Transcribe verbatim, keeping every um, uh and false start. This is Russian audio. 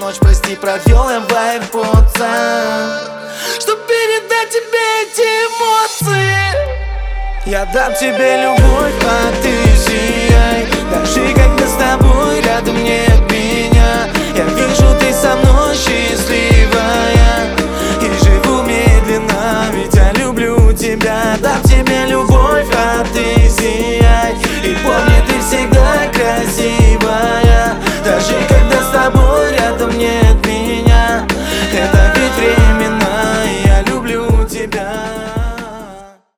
ночь, прости, провел я в айрподсах, чтоб передать тебе эти эмоции. Я дам тебе любовь, а ты сияй, даже когда с тобой рядом нет